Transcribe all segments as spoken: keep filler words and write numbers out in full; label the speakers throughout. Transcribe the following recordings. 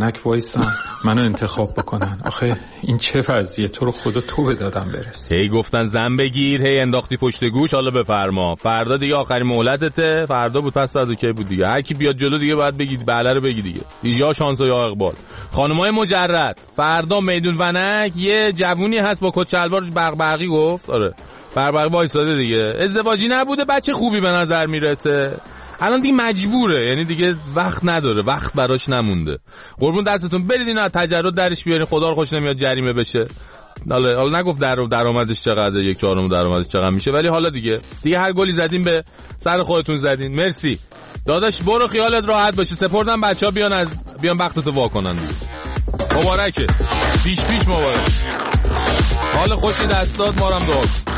Speaker 1: ونک وایسن منو انتخاب بکنن. آخه این چه وضعیه؟ تو رو خدا تو به دادم برس.
Speaker 2: هی گفتن زن بگیر، هی انداختی پشت گوش، حالا بفرما. فردا دیگه آخرین مهلتته. فردا بود پس فردا کی بود دیگه. هر کی بیاد جلو دیگه باید بگید بله رو بگی دیگه. یا شانس یا اقبال. خانمای مجرد، فردا میدون ونک یه جوونی هست با کت شلوار برق برقی گفت. آره برق برقی وایساده دیگه. ازدواجی نبوده، بچه خوبی به نظر میرسه. الان دیگه مجبوره، یعنی دیگه وقت نداره، وقت براش نمونده. قربون دستتون برید اینا تجرد درش بیارین، خدا رو خوش نمیاد جریمه بشه. حالا حالا نگفت در درآمدش چقدره، یک چهارم درآمدش چقدر میشه، ولی حالا دیگه دیگه هر گلی زدین به سر خودتون زدین. مرسی داداش، برو خیالت راحت باشه. سپردم بچه‌ها بیان از بیان وقتتو وا کنن دیگه. مبارکه، پیش پیش مبارک. حال خوشی دستات، ما رو هم دعا کن.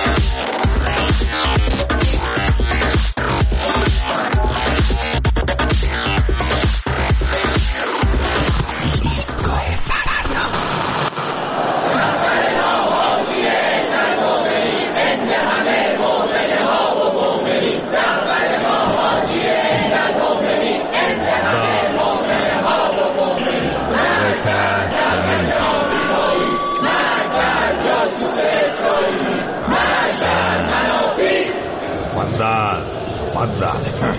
Speaker 3: تفضل تفضل.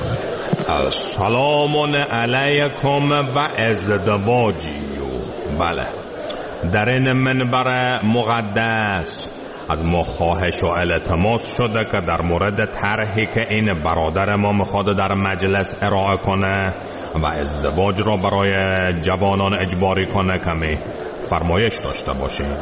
Speaker 3: السلام علیکم و ازدواجی. بله، در این منبر مقدس از ما خواهش و التماس شده که در مورد طرحی که این برادر ما میخواد در مجلس ارائه کنه و ازدواج را برای جوانان اجباری کنه کمی فرمایش داشته باشیم.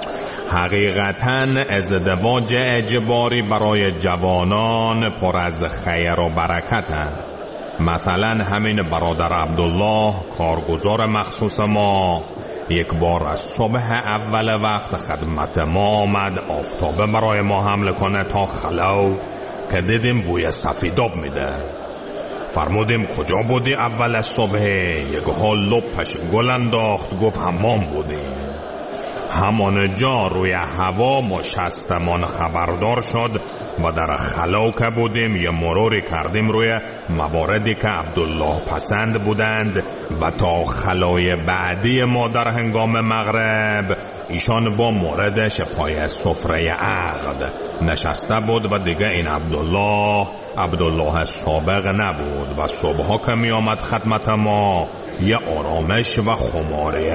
Speaker 3: حقیقتاً ازدواج اجباری برای جوانان پر از خیر و برکته. مثلا همین برادر عبدالله کارگزار مخصوص ما یک بار از صبح اول وقت خدمت ما آمد آفتابه برای ما حمل کنه تا خلو که دیدیم بوی سفیداب میده. فرمودیم کجا بودی اول صبح؟ یک حال لپش گل انداخت، گفت حمام بودیم. همان جا روی هوا ما شستمان خبردار شد و در خلو که بودیم یه مروری کردیم روی مواردی که عبدالله پسند بودند و تا خلای بعدی ما در هنگام مغرب ایشان با موردش پای سفره عقد نشسته بود و دیگه این عبدالله عبدالله سابق نبود و صبحا که می آمد خدمت ما یه آرامش و خماری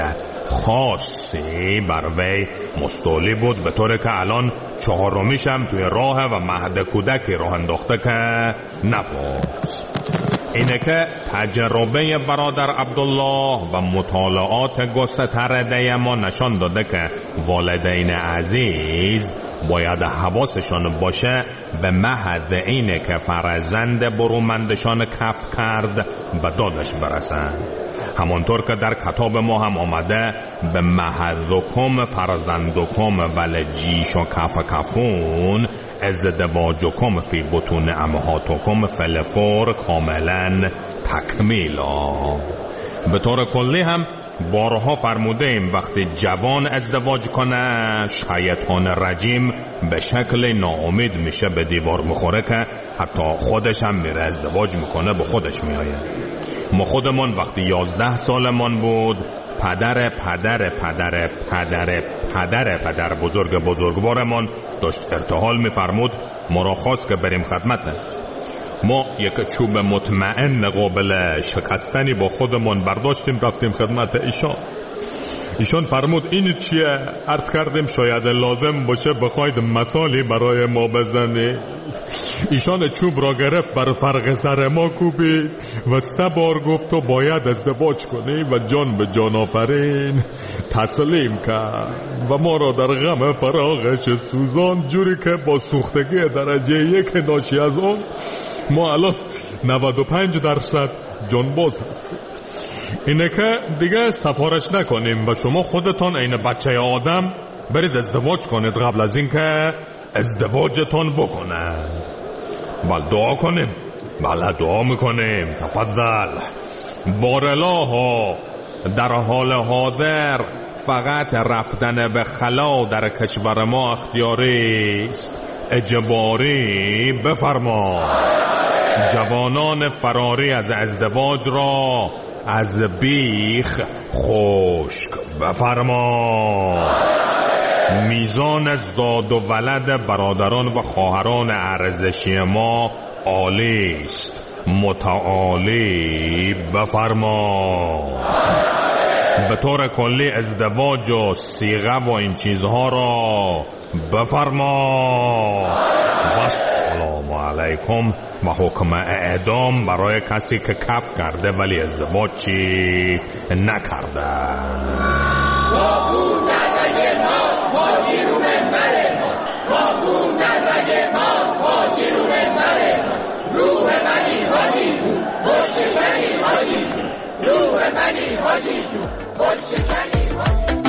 Speaker 3: خاصی بر وی مستولی بود، به طوری که الان چهارمیشم توی راه و مهد کودکی راه انداخته که نبود. اینه که تجربه برادر عبدالله و مطالعات گسترده ما نشان داده که والدین عزیز باید حواسشان باشه به مهد اینه که فرزند برومندشان کف کرد و دادش برسن. همانطور که در کتاب ما هم آمده به مهدکم فرزندکم ولجیش و کف کفون ازدواجکم فی بطون امهاتکم فلفور کاملا تکمیلا. به طور کلی هم بارها فرموده ایم وقتی جوان ازدواج کنه شیطان رجیم به شکل ناامید میشه به دیوار میخوره که حتی خودش هم میره ازدواج میکنه به خودش میآید. ما خودمون وقتی یازده سالمان بود پدر پدر پدر پدر پدر پدر بزرگ بزرگوارمان داشت ارتحال میفرمود، ما را خواست که بریم خدمته. ما یک چوب مطمئن قابل شکستنی با خودمان برداشتیم رفتیم خدمت ایشان. ایشان فرمود این چیه؟ عرض کردیم شاید لازم باشه بخواید مثالی برای ما بزنی. ایشان چوب را گرفت بر فرق سر ما کوبید و سه بار گفت تو باید ازدواج کنی و جان به جان آفرین تسلیم کرد و ما را در غم فراغش سوزان، جوری که با سوختگی درجه یک ناشی از اون ما الان نود و پنج درصد جانباز هستیم. اینه که دیگه سفارش نکنیم و شما خودتان این بچه آدم برید ازدواج کنید قبل از این که ازدواجتان بکنند. بله دعا کنیم. بله دعا میکنیم. تفضل. بارالله در حال حاضر فقط رفتن به خلا در کشور ما اختیاری است، اجباری بفرما. جوانان فراری از ازدواج را از بیخ خشک بفرما. میزان زاد و ولد برادران و خواهران ارزشی ما عالی است، متعالی بفرما. به طور کلی ازدواج و صیغه و این چیزها را بفرما. و سلام علیکم و حکم اعدام برای کسی که کف کرده ولی ازدواج چی نکرده.
Speaker 4: باقون در رگ ماست، حاجی رو منبر ماست. باقون در رگ ماست، حاجی رو منبر ماست. روح منی حاجی جون، بود شکنی حاجی جون. روح منی حاجی جون، بود شکنی حاجی جون.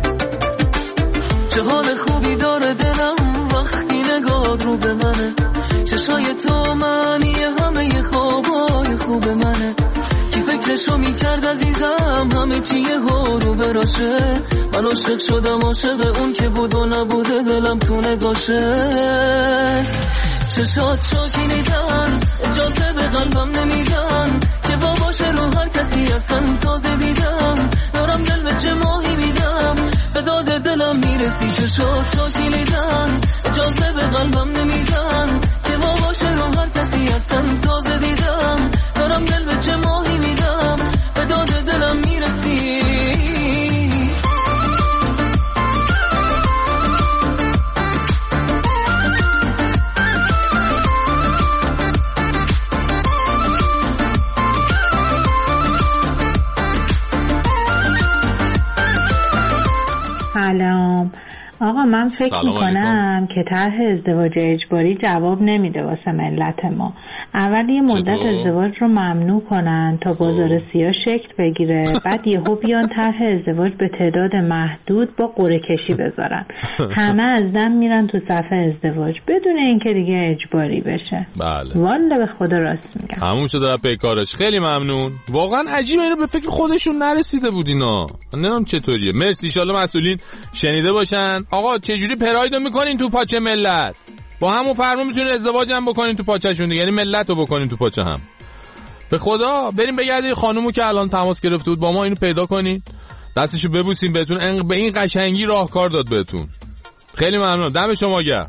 Speaker 5: چه حال خوبی داره دلم وقتی نگاه رو به منه. چشای تو معنی همه خوابای خوب منه. کی فکرشو میکرد عزیزم همه چیه ها رو براشه. من عاشق شدم عاشق اون که بود و نبوده دلم تو نگاشه. چشات شاکینیدن اجازه به قلبم نمیدن که باباشه رو هر کسی اصلا تازه دیدم. دارم دل به چه ماهی میدم به داد دلم میرسی. چشات شاکینیدن اجازه به قلبم نمیدن که باباشه رو هر کسی اصلا تازه دیدم. دارم دل به چه ماهی میدم به داد دلم میرسی.
Speaker 6: سلام آقا، من فکر میکنم که طرح ازدواج اجباری جواب نمیده واسه ملت ما. اول یه مدت ازدواج رو ممنوع کنن تا بازار سیاه شکل بگیره، بعد یهو بیان طرح ازدواج به تعداد محدود با قرعه کشی بذارن. همه از دم میرن تو صفحه ازدواج بدون اینکه دیگه اجباری بشه.
Speaker 2: بله
Speaker 6: والله به خدا راست میگم.
Speaker 2: همون شده در پیکارش. خیلی ممنون. واقعا عجیبه اینو به فکر خودشون نرسیده بود اینا. نمیدونم چطوریه. مرسی، ان شاءالله مسئولین شنیده باشن. آقا چجوری پرایدو میکنین تو پاچه ملت؟ با همون فرمون میتونین ازدواج هم بکنین تو پاچه‌شون دیگه، یعنی ملت رو بکنین تو پاچه هم. به خدا بریم بگردید خانومو که الان تماس گرفته بود با ما اینو پیدا کنین، دستشو ببوسین بهتون، به این قشنگی راهکار داد بهتون. خیلی ممنون، دم شما گرم.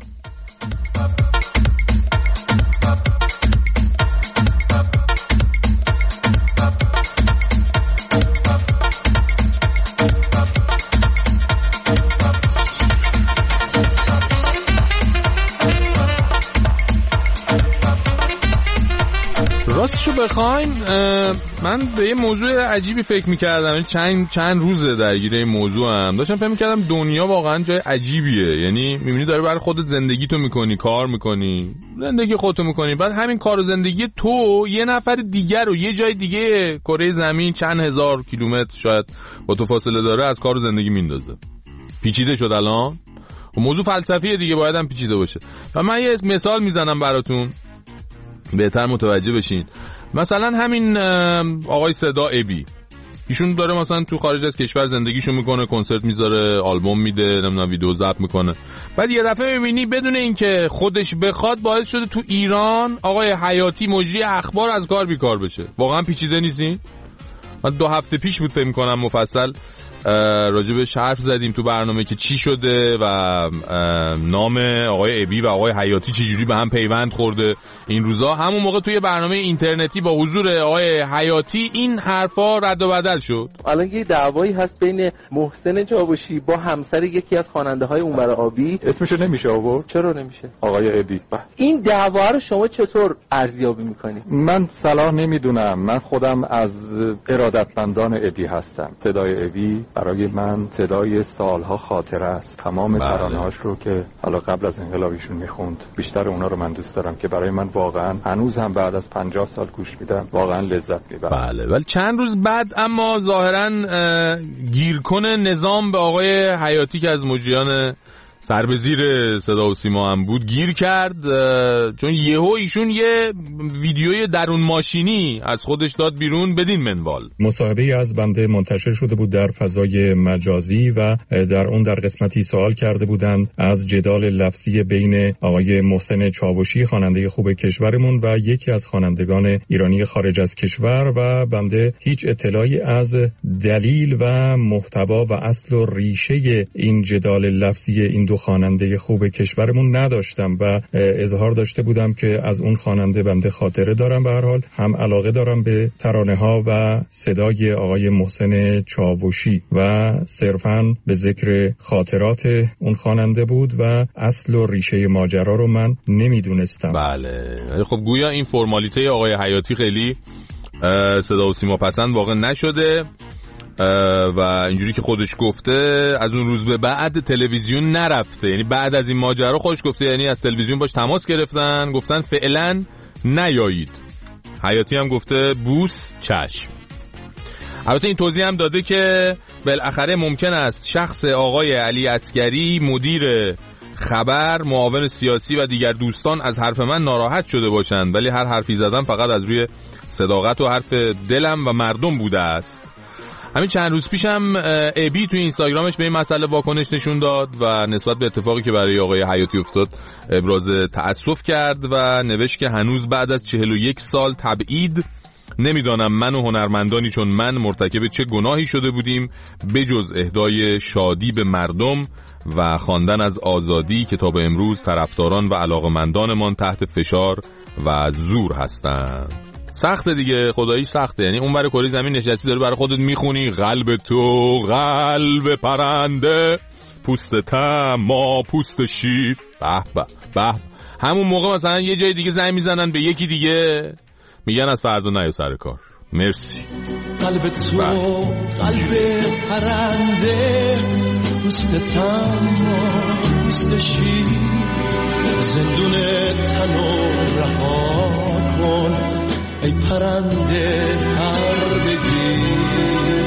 Speaker 2: راستشو بخواین من به یه موضوع عجیبی فکر میکردم، چند چند روزه درگیر این موضوع هم داشتم فکر میکردم. دنیا واقعا جای عجیبیه، یعنی میبینی داری برای خودت زندگی تو میکنی، کار میکنی، زندگی خودتو میکنی، بعد همین کار و زندگی تو یه نفر دیگر رو یه جای دیگه کره زمین چند هزار کیلومتر شاید با تو فاصله داره از کار و زندگی میندازه. پیچیده شد الان و موضوع فلسفیه دیگه، باید هم پیچیده باشه. و من یه مثال میزنم براتون بهتر متوجه بشین. مثلا همین آقای صدا ابی، ایشون داره مثلا تو خارج از کشور زندگیشو میکنه، کنسرت میذاره، آلبوم میده، نمیدونم ویدیو ضبط میکنه، بعد یه دفعه میبینی بدون اینکه خودش بخواد باعث شده تو ایران آقای حیاتی مجری اخبار از کار بیکار بشه. واقعا پیچیده نیستی؟ من دو هفته پیش بود فکر میکنم مفصل راجبش حرف زدیم تو برنامه که چی شده و نام آقای ابی و آقای حیاتی چجوری به هم پیوند خورده این روزا. همون موقع توی برنامه اینترنتی با حضور آقای حیاتی این حرفا رد و بدل شد.
Speaker 7: الان یه دعوایی هست بین محسن جاوشی با همسر یکی از خواننده های اونور آبی. اسمشو نمیشه آورد؟ چرا نمیشه؟ آقای ابی. این دعوا رو شما چطور ارزیابی میکنی؟
Speaker 8: من صلاح نمیدونم، من خودم از ارادتمندان ابی هستم. صدای ابی برای من صدای سالها خاطره است. تمام ترانه‌هاش رو که حالا قبل از انقلابیشون میخوند، بیشتر اونا رو من دوست دارم که برای من واقعا هنوز هم بعد از پنجاه سال گوش میدم، واقعا لذت میبرم.
Speaker 2: بله، ولی چند روز بعد اما ظاهرا گیرکن نظام به آقای حیاتی که از مجریان سر به زیر صدا و سیما هم بود گیر کرد، چون یهو ایشون یه ویدیوی درون ماشینی از خودش داد بیرون بدین منوال.
Speaker 9: مصاحبه‌ای از بنده منتشر شده بود در فضای مجازی و در اون در قسمتی سوال کرده بودند از جدال لفظی بین آقای محسن چاوشی خواننده خوب کشورمون و یکی از خوانندگان ایرانی خارج از کشور و بنده هیچ اطلاعی از دلیل و محتوا و اصل و ریشه این جدال لفظی این دو خواننده خوب کشورمون نداشتم و اظهار داشته بودم که از اون خواننده بنده خاطره دارم، به هر حال هم علاقه دارم به ترانه ها و صدای آقای محسن چاوشی و صرفاً به ذکر خاطرات اون خواننده بود و اصل و ریشه ماجرا رو من نمیدونستم.
Speaker 2: بله خب گویا این فرمالیته آقای حیاتی خیلی صدا و سیما پسند واقع نشده و اینجوری که خودش گفته از اون روز به بعد تلویزیون نرفته، یعنی بعد از این ماجرا خودش گفته، یعنی از تلویزیون باش تماس گرفتن گفتن فعلا نیایید. حیاتی هم گفته بوس چشم. البته این توضیح هم داده که بالاخره ممکن است شخص آقای علی عسگری مدیر خبر، معاون سیاسی و دیگر دوستان از حرف من ناراحت شده باشند، ولی هر حرفی زدم فقط از روی صداقت و حرف دلم و مردم بوده است. همین چند روز پیشم ابی توی اینستاگرامش به این مسئله واکنش نشون داد و نسبت به اتفاقی که برای آقای حیاتی افتاد ابراز تأسف کرد و نوشت که هنوز بعد از چهل و یک سال تبعید نمیدانم من و هنرمندانی چون من مرتکب چه گناهی شده بودیم بجز اهدای شادی به مردم و خواندن از آزادی که تا به امروز طرفداران و علاقمندانمان تحت فشار و زور هستند. سخته دیگه، خدایی سخته. یعنی اون برای کره زمین نشستی داری برای خودت میخونی قلب تو قلب پرنده پوست تم ما پوست شیر، به به به. همون موقع مثلا یه جای دیگه زنگ میزنن به یکی دیگه میگن از فردا نیا سر کار. مرسی.
Speaker 5: قلب تو قلب پرنده پوست تم ما پوست شیر، زندون تنو رها کن ای پرنده پر بگیر.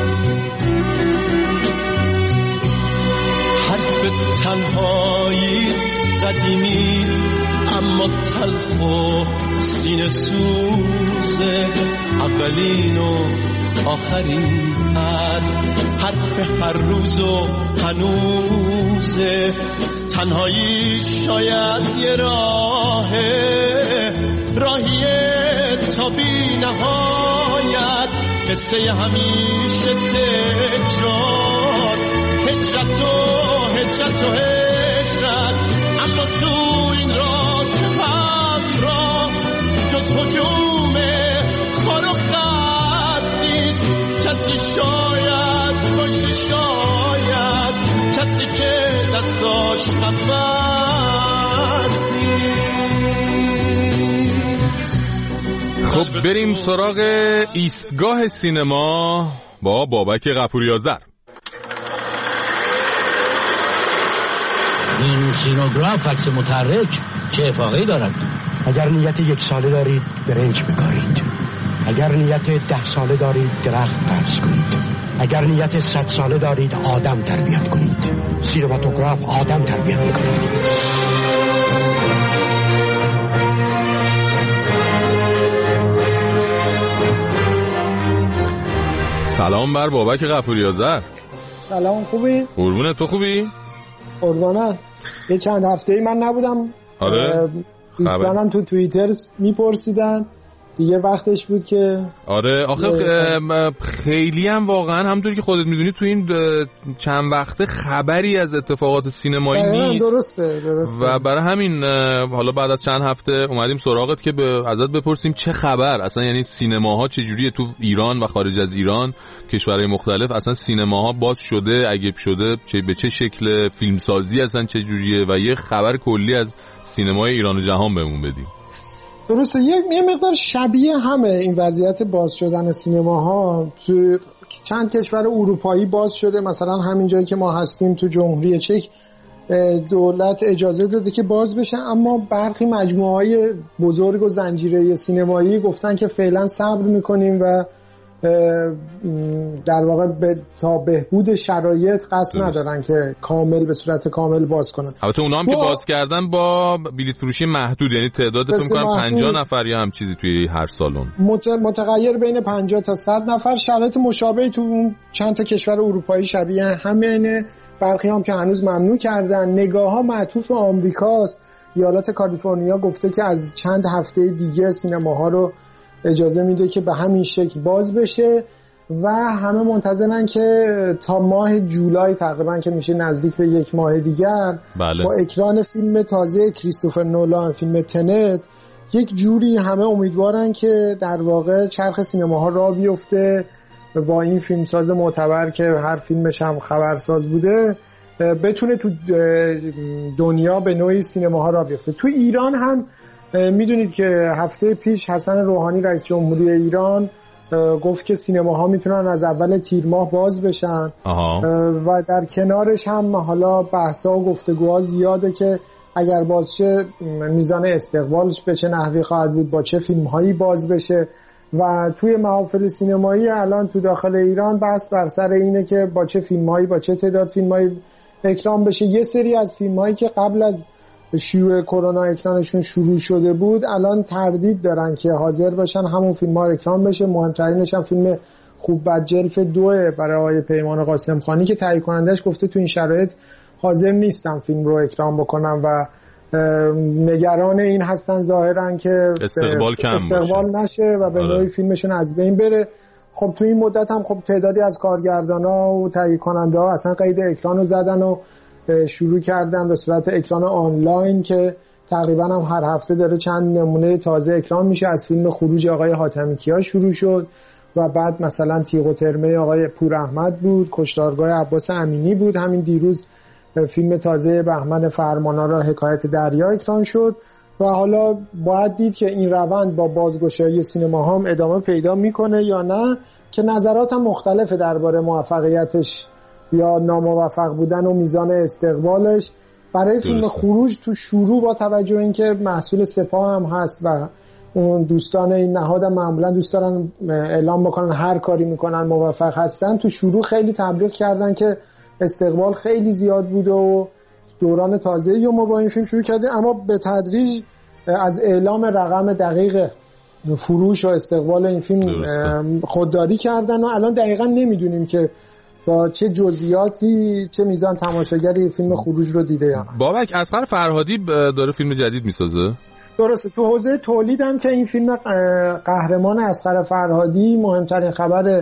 Speaker 5: حرف تنهایی قدیمی اما تلخ و سینه سوزه، اولین و آخرین حرف هر روز و هنوزه. تنهایی شاید یه راهه راهیه تا بی نهایت، قصه همیشه تکرار، هجرت و هجرت و هجرت. اما تو این راه که همراه جز هجوم خار و خس نیست، کسی شاید باشه شاید کسی که دستاش قفص نیست.
Speaker 2: خب بریم سراغ ایستگاه سینما با بابک غفوری آذر.
Speaker 10: این سینوگراف عکس متحرک چه افاقه‌ای دارد؟
Speaker 11: اگر نیت یک ساله دارید برنج بکارید، اگر نیت ده ساله دارید درخت فرض کنید، اگر نیت صد ساله دارید آدم تربیت کنید. سینماتوگراف آدم تربیت میکنید.
Speaker 2: سلام بر بابک غفوری آذر.
Speaker 12: سلام، خوبی؟
Speaker 2: قربونت، تو خوبی؟
Speaker 12: قربانت. یه چند هفته‌ای من نبودم.
Speaker 2: آره.
Speaker 12: دوستانم تو توییتر میپرسیدن دیگه وقتش بود که
Speaker 2: آره آخه خیلی هم واقعا همونطوری که خودت میدونی تو این چند وقته خبری از اتفاقات سینمایی نیست.
Speaker 12: درسته درسته.
Speaker 2: و برای همین حالا بعد از چند هفته اومدیم سراغت که به ازت بپرسیم چه خبر اصلا، یعنی سینماها چه جوریه تو ایران و خارج از ایران، کشورهای مختلف اصلا سینماها باز شده، اگه شده چه به چه شکل، فیلمسازی اصلا چه جوریه و یه خبر کلی از سینمای ایران و جهان بهمون بدیم.
Speaker 12: درسته، یه مقدار شبیه همه این وضعیت باز شدن سینماها. تو چند کشور اروپایی باز شده، مثلا همین جایی که ما هستیم تو جمهوری چک دولت اجازه داده که باز بشه، اما برخی مجموعه‌های بزرگ و زنجیره سینمایی گفتن که فعلا صبر میکنیم و در واقع به تا بهبود شرایط قصد ندارن که کامل به صورت کامل باز کنن.
Speaker 2: البته اونا هم با... که باز کردن با بلیت فروشی محدود، یعنی تعداد فکر می‌کنم پنجاه نفر یا هم چیزی توی هر سالن
Speaker 12: مت... متغیر بین پنجاه تا صد نفر. شرایط مشابهی تو اون چند تا کشور اروپایی شبیه همینه. برخی هم که هنوز ممنوع کردن. نگاه‌ها معطوف به آمریکاست. ایالات کالیفرنیا گفته که از چند هفته دیگه سینماها رو اجازه میده که به همین شکل باز بشه و همه منتظرن که تا ماه جولای تقریبا که میشه نزدیک به یک ماه دیگر
Speaker 2: بله.
Speaker 12: با اکران فیلم تازه کریستوفر نولان، فیلم تنت، یک جوری همه امیدوارن که در واقع چرخ سینماها راه بیفته با این فیلمساز معتبر که هر فیلمش هم خبرساز بوده بتونه تو دنیا به نوعی سینماها راه بیفته. تو ایران هم میدونید که هفته پیش حسن روحانی رئیس جمهوری ایران گفت که سینماها میتونن از اول تیر ماه باز بشن.
Speaker 2: آها.
Speaker 12: و در کنارش هم حالا بحثا و گفتگوها زیاده که اگر باز شه میزان استقبالش به چه نحوی خواهد بود، با چه فیلمهایی باز بشه و توی محافل سینمایی الان تو داخل ایران بحث بر سر اینه که با چه فیلمهایی با چه تعداد فیلمهایی اکرام بشه. یه سری از فیلمهایی که قبل از شیوع کرونا اکرانشون شروع شده بود الان تردید دارن که حاضر باشن همون فیلم ها اکران بشه. مهمترینش هم فیلم خوب بد جلف دوه برای آقای پیمان قاسم خانی که تهیه کنندش گفته تو این شرایط حاضر نیستم فیلم رو اکران بکنم و نگران این هستن ظاهرا که
Speaker 2: استقبال کم
Speaker 12: استقبال نشه و به نوعی فیلمشون از بین بره. خب تو این مدت هم خب تعدادی از کارگردانا و تهیه کننده ها اصلا قید اکران رو زدن و شروع کردن به صورت اکران آنلاین که تقریبا هم هر هفته داره چند نمونه تازه اکران میشه. از فیلم خروج آقای حاتمی کیا شروع شد و بعد مثلا تیغ و ترمه آقای پور احمد بود، کشتارگاه عباس امینی بود، همین دیروز فیلم تازه بهمن فرمانا را حکایت دریا اکران شد و حالا باید دید که این روند با بازگشایی سینماها هم ادامه پیدا میکنه یا نه، که نظرات هم مختلفه درباره موفقیتش یا ناموفق بودن و میزان استقبالش. برای فیلم خروج تو شروع با توجه اینکه محصول سپاه هم هست و اون دوستان این نهاد هم معمولا دوست دارن اعلام بکنن هر کاری میکنن موفق هستن، تو شروع خیلی تبلیغ کردن که استقبال خیلی زیاد بوده و دوران تازه‌ای رو ما با این فیلم شروع کردیم، اما به تدریج از اعلام رقم دقیق فروش و استقبال این فیلم خودداری کردن و الان دقیقاً نمیدونیم که با چه جزئیاتی چه میزان تماشاگری فیلم خروج رو دیده یا نه.
Speaker 2: بابک اصغر فرهادی داره فیلم جدید میسازه؟
Speaker 12: درسته. تو حوزه تولیدم که این فیلم قهرمان اصغر فرهادی مهمترین خبر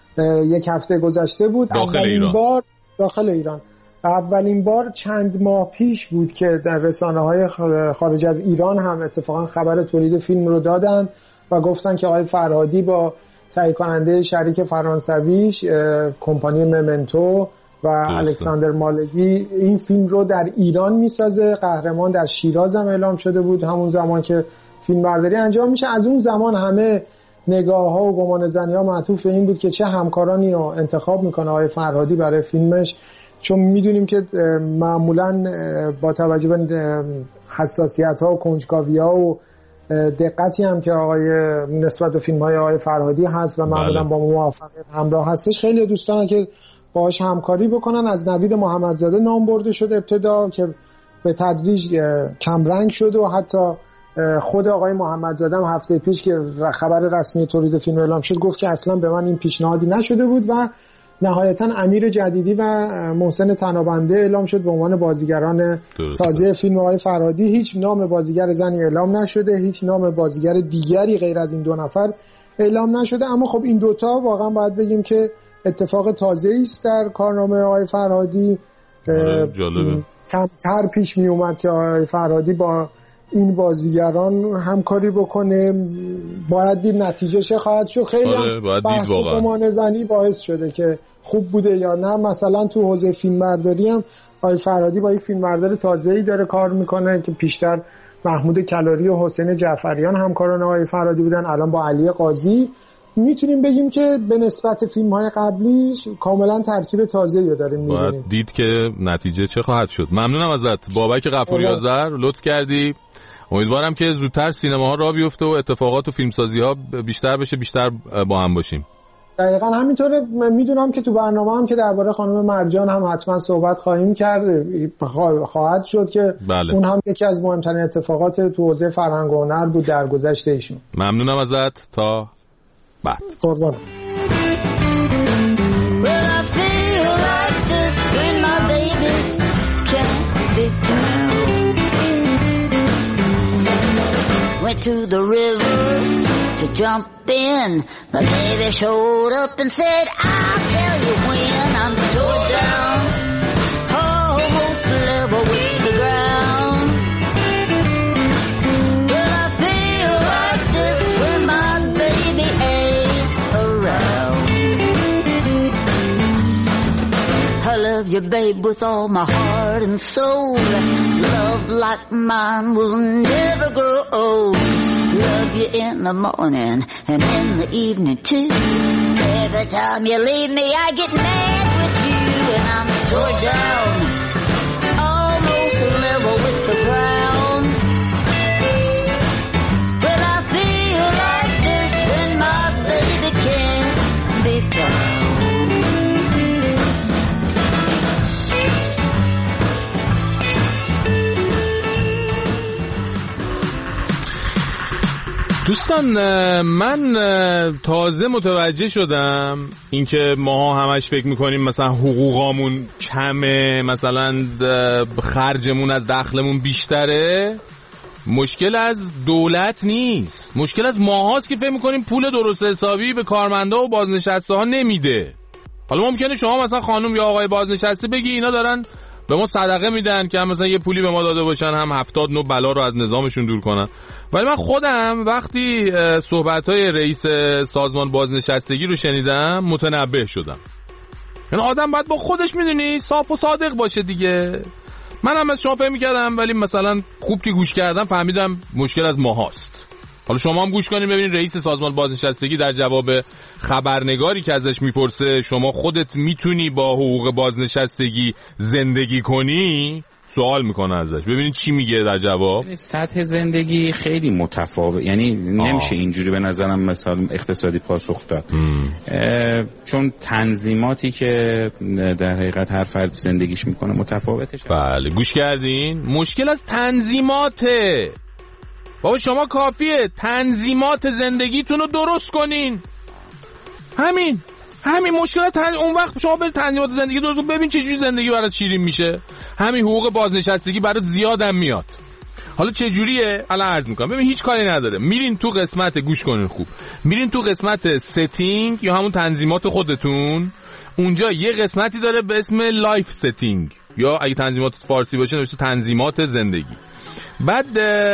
Speaker 12: یک هفته گذشته بود.
Speaker 2: داخل
Speaker 12: اولین
Speaker 2: ایران.
Speaker 12: بار داخل ایران اولین بار چند ماه پیش بود که در رسانه‌های خارج از ایران هم اتفاقا خبر تولید فیلم رو دادن و گفتن که آقای فرهادی با تهیه کننده شریک فرانسویش کمپانی ممنتو و الکساندر مالگی این فیلم رو در ایران میسازه. قهرمان در شیراز هم اعلام شده بود همون زمان که فیلم برداری انجام میشه. از اون زمان همه نگاه ها و گمان زنی ها معطوف به این بود که چه همکارانی رو انتخاب میکنه آقای فرهادی برای فیلمش، چون میدونیم که معمولا با توجه به حساسیت ها و کنجکاوی ها و دقتی هم که آقای نسبت به فیلم های آقای فرهادی هست و معمولا با موفقیت همراه هستش، خیلی دوستان که باهاش همکاری بکنن. از نوید محمدزاده نام برده شد ابتدا که به تدریج کمرنگ شد و حتی خود آقای محمدزاده هم هفته پیش که خبر رسمی تولید فیلم اعلام شد گفت که اصلا به من این پیشنهادی نشده بود و نهایتا امیر جدیدی و محسن تنابنده اعلام شد به عنوان بازیگران تازه فیلم آقای فرهادی. هیچ نام بازیگر زنی اعلام نشده، هیچ نام بازیگر دیگری غیر از این دو نفر اعلام نشده، اما خب این دوتا واقعا باید بگیم که اتفاق تازه‌ای است در کارنامه آقای فرهادی.
Speaker 2: جالبه.
Speaker 12: کمتر پیش می اومد که آقای فرهادی با این بازیگران همکاری بکنه. باید دید نتیجه چه خواهد شد. خیلی
Speaker 2: آره،
Speaker 12: بحث و گمان زنی باعث شده که خوب بوده یا نه. مثلا تو حوزه فیلمبرداری هم آقای فرهادی با یک فیلمبردار تازه‌ای داره کار میکنه که پیشتر محمود کلاری و حسین جعفریان همکاران آقای فرهادی بودن، الان با علی قاضی. میتونیم بگیم که به نسبت فیلم‌های قبلیش کاملا ترکیب تازه‌ای رو داریم می‌بینیم.
Speaker 2: باید دید که نتیجه چه خواهد شد. ممنونم ازت بابک غفوری آذر، لطف کردی. امیدوارم که زودتر سینماها راه بیفته و اتفاقات و فیلمسازی‌ها بیشتر بشه، بیشتر با هم باشیم.
Speaker 12: دقیقاً همینطوره. میدونم که تو برنامه هم که درباره خانم مرجان هم حتما صحبت خواهیم کرد، خواهد شد که
Speaker 2: بله.
Speaker 12: اون هم یکی از مهمترین اتفاقات تو حوزه فرهنگ و هنر بود در گذشته ایشون.
Speaker 2: ممنونم ازت، تا بعد.
Speaker 12: قربان.
Speaker 13: Went to the river to jump in. My baby showed up and said, I'll tell you when. I'm tore down, almost level with the ground. Well, I feel like this when my baby ain't around. I love you, babe, with all my heart and soul. Love like mine will never grow old. Love you in the morning and in the evening too. Every time you leave me I get mad with you. And I'm tore down, almost level with the ground. But I feel like this when my baby can't be found.
Speaker 2: دوستان، من تازه متوجه شدم اینکه ماها همش فکر میکنیم مثلا حقوقامون کمه، مثلا خرجمون از دخلمون بیشتره. مشکل از دولت نیست، مشکل از ماهاست که فکر میکنیم پول درست حسابی به کارمندا و بازنشسته ها نمیده. حالا ممکنه شما مثلا خانم یا آقای بازنشسته بگی اینا دارن به ما صدقه میدن که هم مثلا یه پولی به ما داده باشن، هم هفتاد نوع بلا رو از نظامشون دور کنن. ولی من خودم وقتی صحبت‌های رئیس سازمان بازنشستگی رو شنیدم متنبه شدم. یعنی آدم باید با خودش میدونی صاف و صادق باشه دیگه. من هم از شما فهم می‌کردم، ولی مثلا خوب که گوش کردم فهمیدم مشکل از ماهاست. حالا شما هم گوش کنید ببینید رئیس سازمان بازنشستگی در جواب خبرنگاری که ازش میپرسه شما خودت میتونی با حقوق بازنشستگی زندگی کنی، سوال میکنه ازش. ببینید چی میگه در جواب.
Speaker 14: سطح زندگی خیلی متفاوت، یعنی نمیشه اینجوری به نظرم مثلا اقتصادی پاسخ داد. چون تنظیماتی که در حقیقت هر فرد زندگیش میکنه متفاوته.
Speaker 2: بله گوش کردین؟ مشکل از تنظیماته. بابا شما کافیه تنظیمات زندگیتون رو درست کنین. همین همین مشکلات تن... اون وقت شما برید تنظیمات زندگی درست کن، ببین چه جوری زندگی برات شیرین میشه. همین حقوق بازنشستگی برات زیادم میاد. حالا چه جوریه؟ الان عرض میکنم. ببین هیچ کاری نداره، میرین تو قسمت، گوش کنین خوب، میرین تو قسمت ستینگ یا همون تنظیمات خودتون. اونجا یه قسمتی داره به اسم لایف ستینگ، یا اگه تنظیمات فارسی باشه نوشته تنظیمات زندگی. بعد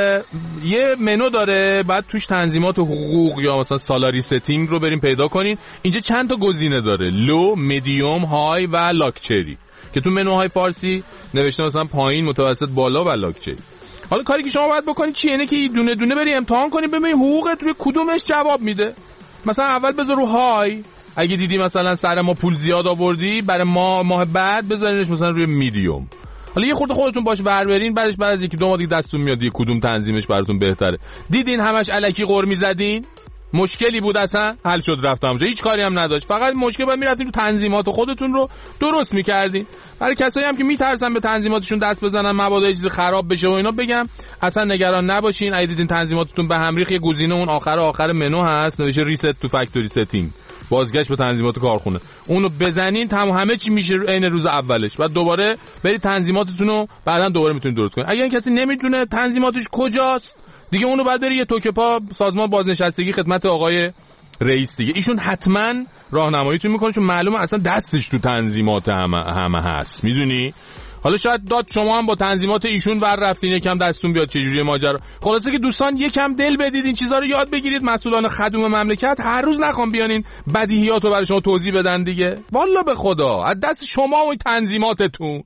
Speaker 2: یه منو داره، بعد توش تنظیمات حقوق یا مثلا سالاری ستینگ رو بریم پیدا کنین. اینجا چند تا گزینه داره، لو، مدیوم، های و لاکچری، که تو منوهای فارسی نوشته مثلا پایین، متوسط، بالا و لاکچری. حالا کاری که شما باید بکنید چیه؟ اینه که دونه دونه بری امتحان کنی ببین حقوقت روی کدومش جواب میده. مثلا اول بذار رو های، اگه دیدی مثلا سر ما پول زیاد آوردی برای ما ماه بعد بذارینش مثلا روی میدیوم. حالا یه خورده خودتون باش ور برین، بعدش بعد از یکی دو ماه دیگه دستتون میاد دیگه کدوم تنظیمش براتون بهتره. دیدین همش الکی قر میزدین، مشکلی بود اصلا حل شد رفت همونجا، هیچ کاری هم نداشت. فقط مشکل بود میرفتین تو تنظیمات خودتون رو درست میکردین. برای کسایی هم که میترسن به تنظیماتشون دست بزنن مبادا چیز خراب بشه و اینا، بگم اصلا نگران نباشین. اگه دیدین تنظیماتتون به هم ریخت، یه گزینه اون آخر آخر منو هست نوشته ریست تو فکتوری ستینگ، بازگشت به تنظیمات کارخونه، اونو بزنین تمام همه چی میشه عین روز اولش. بعد دوباره برید تنظیماتتون رو بعداً دوباره میتونید درست کنید. اگه این کسی نمیدونه تنظیماتش کجاست دیگه، اونو بعد بری یه توکه پا سازمان بازنشستگی خدمت آقای رئیس دیگه، ایشون حتما راهنماییتون میکنه، چون معلومه اصلا دستش تو تنظیمات همه همه هست، میدونی. حالا شاید داد شما هم با تنظیمات ایشون ور رفتین یکم دستتون بیاد چه جوریه ماجرا. خلاصه که دوستان یکم دل بدید، این چیزا رو یاد بگیرید. مسئولان خدوم مملکت هر روز نخوام بیانین بدیهیات رو برای شما توضیح بدن دیگه، والله به خدا از دست شما و تنظیماتتون.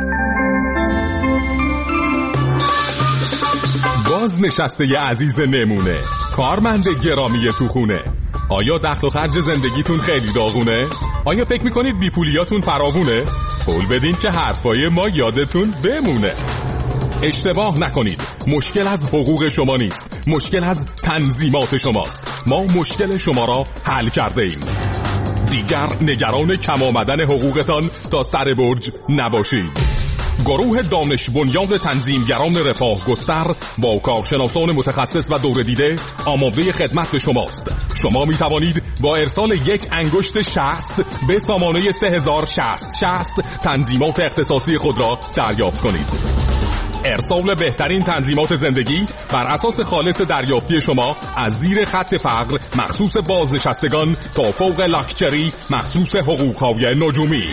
Speaker 15: بازنشسته عزیز نمونه، کارمند گرامی تو خونه، آیا دخل و خرج زندگیتون خیلی داغونه؟ آیا فکر میکنید بیپولیاتون فراوونه؟ قول بدین که حرفای ما یادتون بمونه. اشتباه نکنید، مشکل از حقوق شما نیست، مشکل از تنظیمات شماست. ما مشکل شما را حل کرده ایم. دیگر نگران کم آمدن حقوقتان تا سر برج نباشید. گروه دانش بنیان تنظیمگران رفاه گستر با کارشناسان متخصص و دوره دیده آماده خدمت به شماست. شما می توانید با ارسال یک انگشت شصت به سامانه سه هزار شصت شصت تنظیمات اختصاصی خود را دریافت کنید. ارسال بهترین تنظیمات زندگی بر اساس خالص دریافتی شما از زیر خط فقر مخصوص بازنشستگان تا فوق لاکچری مخصوص حقوقهای نجومی.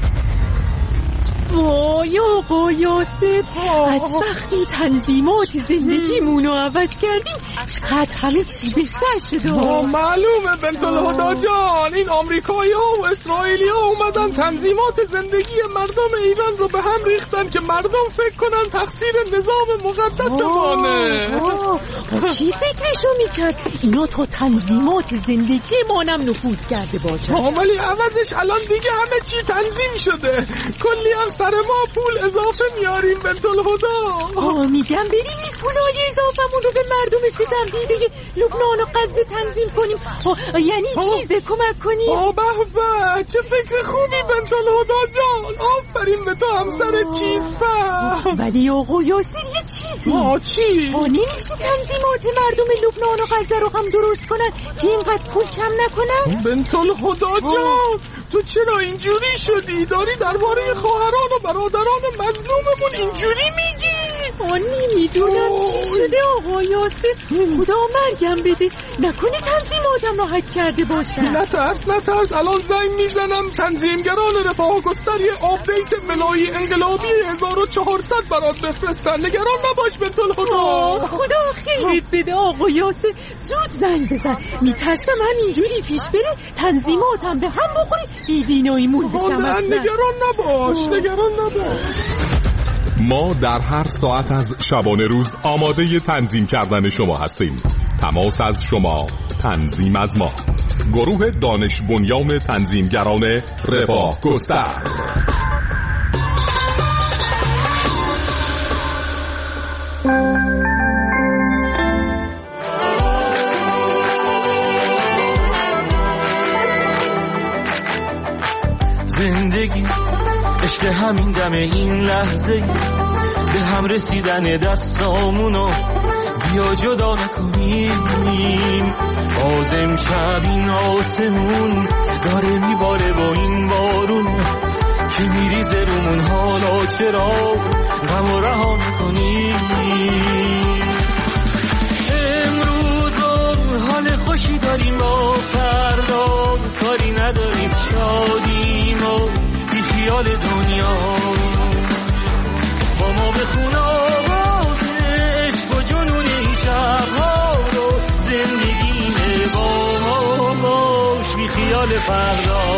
Speaker 16: وای آقا یاسر، از وقتی تنظیمات زندگیمونو عوض کردیم چقدر همه چی بهتر شده.
Speaker 17: معلومه بنت الهدا جان، این آمریکایی ها و اسرائیلی ها اومدن تنظیمات زندگی مردم ایران رو به هم ریختن که مردم فکر کنن تقصیر نظام مقدسمانه.
Speaker 16: کی فکرشو میکرد اینا تا تنظیمات زندگی مانم نفوذ کرده باشه؟
Speaker 17: ولی عوضش الان دیگه همه چی تنظیم شده، کلی هم سر ما پول اضافه میاریم بنت الهدا.
Speaker 16: آه میگم بریم این پولای اضافمون رو به مردم ستمدیده لبنان و غزه تنظیم کنیم. آه یعنی چیزه کمک کنیم.
Speaker 17: آه به به چه فکر خوبی بنت الهدا جان، آفرین به تو همسر چیز فهم.
Speaker 16: ولی آقا یاسر یه چیزی.
Speaker 17: آه چی؟
Speaker 16: آه نمیشه تنظیمات مردم لبنان و غزه رو هم درست کنن که اینقدر پول کم نکنن؟
Speaker 17: بنت الهدا جان تو چرا اینجوری شدی؟ داری درباره خواهران و برادران مظلوممون اینجوری میگی؟
Speaker 16: آه نمیدونم چی شده آقا یاسر، خدا مرگم بده نکنه تنظیماتم رو حک کرده باشن.
Speaker 17: نترس نترس، الان زنگ میزنم تنظیمگران رفاه گستر یه آپدیت ملایی انقلابی هزار و چهارصد برات بفرستن، نگران نباش بنت الهدا.
Speaker 16: خدا خیرت بده آقا یاسر، زود زنگ بزن، میترسم همینجوری پیش بره تنظیماتم به هم بخوره بیدیناییمون بشم.
Speaker 17: نگران نباش نگران نباش.
Speaker 15: ما در هر ساعت از شبانه روز آماده تنظیم کردن شما هستیم. تماس از شما، تنظیم از ما. گروه دانش بنیان تنظیمگران رفاه گستر.
Speaker 5: زندگی عشق همین دم این لحظه، به هم رسیدن دستامونو بیا جدا نکنیم. باز امشب این آسمون داره میباره با این بارون که میریزه رومون، حالا چرا غم و رها میکنیم؟ امروز رو حال خوشی داریم، با فردا کاری نداریم، شادیم و بی خیال دنیا. با ما بخون آواز عشق و جنون این شبها رو، زندگی با ما باش بی خیال فردا.